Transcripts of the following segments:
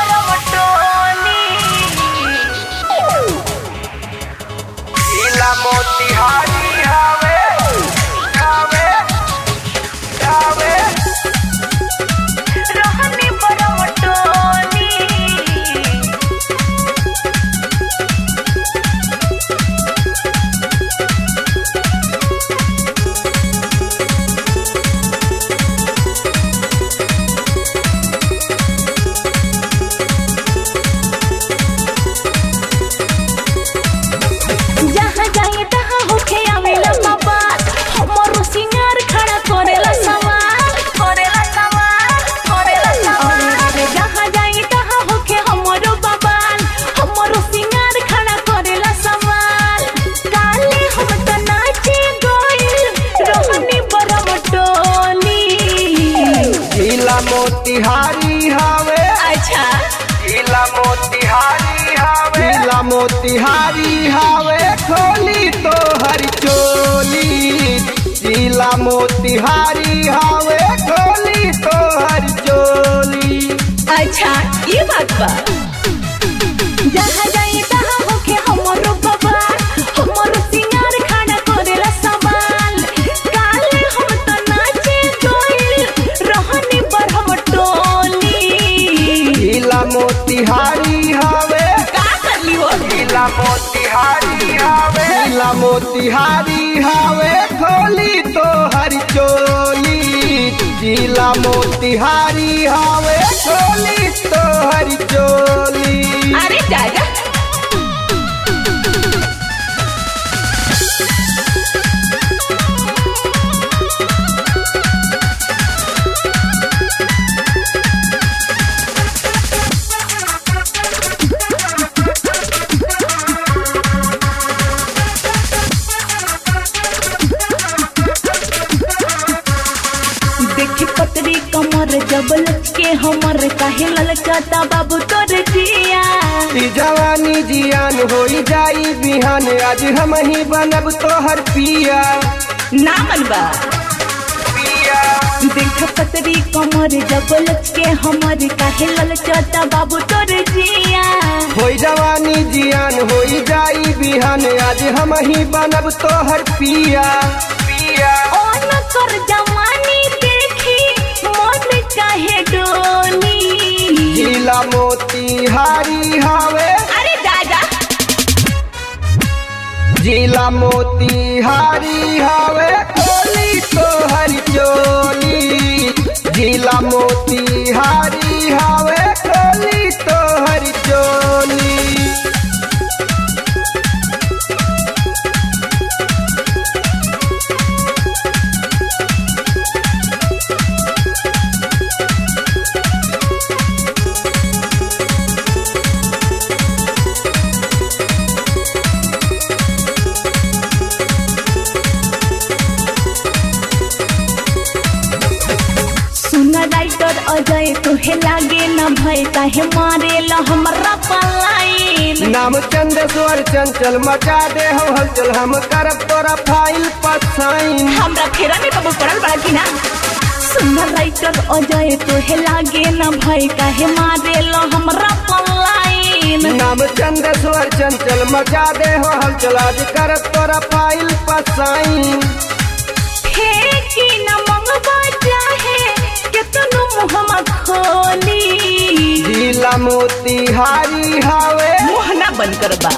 जिला मोतिहारी हवे हवे हवे रोहनी बरमटोली जहाँ जाए तहाँ होके आवेला बाबा हमरो सिंगार खड़ा करेला सवाल जहाँ जाए तहाँ होके हमरो बाबा हमरो सिंगार खड़ा करेला सवाल काले हम त नाचे गइल रोहनी बरमटोली जिला मोतिहारी हवे अच्छा जिला मोतिहारी हवे जिला मोतिहारी हवे खोली तो हर चोली जिला मोतिहारी हवे खोली तो हर चोली। अच्छा ये बात बा जहाँ जाए तहाँ होके हमरो बाबा हमरो सिंगार खड़ा करेला सवाल काले हम त नाचे गइल रहनी बरमटोली जिला मोतिहारी हवे का करली हो जिला मोतिहारी हवे जिला मोतिहारी हवे खोली तो हर चोली जिला मोतिहारी हवे खोली तो हर चोली। अरे दादा देखी पतरी कमर जबल के हमर काहे ललचाता बाबू तोर जिया ई जवानी जियान होई जाई बिहान आज हम ही बनब तोहर पिया ना मनबा पिया देख पतरी कमर जबल के हमर काहे ललचाता बाबू तोर जिया होई जवानी जियान होई जाई बिहान आज हम ही बनब तोहर पिया पिया ओ न कर जवानी देखी मन काहे डोली जिला मोतिहारी हवे अरे दादा जिला मोतिहारी हवे खोली तो हर चोली जिला मोतिहारी हवे खोली तो हर चोली। सुन राइटर अजय तुहे लागे न भय काहे मारेला हमरा पलाइन नाम चंदेश्वर चंचल मचा दे हो हलचल हम करब तोरा फाइल पर साइन हमरा फेरा में बाबू पड़ल बड़ा की ना सुन राइटर अजय तुहे लागे न भय काहे मारेला हमरा पलाइन नाम चंदेश्वर चंचल मचा दे हो हलचल आज करब तोरा फाइल पर साइन हे की न मंगवा चाहे केतनो मुहम्मा खोली जिला मोतिहारी हवे मुहना बंद करबा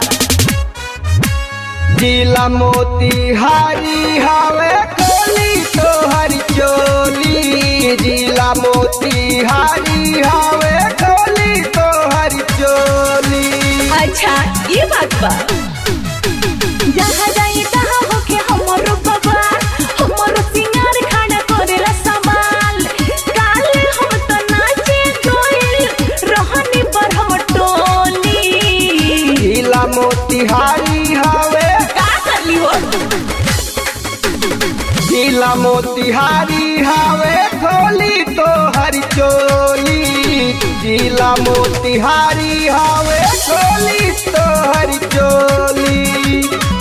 जिला मोतिहारी हवे खोली तो हर चोली जिला मोतिहारी हवे खोली तो हर चोली। अच्छा ये बात बा जहाँ जाए तहाँ होके हमरो बाबा हमरो सिंगार खड़ा करेला सवाल काले हम त नाचे गइल रहनी बरमटोली जिला मोतिहारी हवे का करली हो जिला मोतिहारी हवे खोली तो हर चोली जिला मोतिहारी हवे खोली तो हर चोली।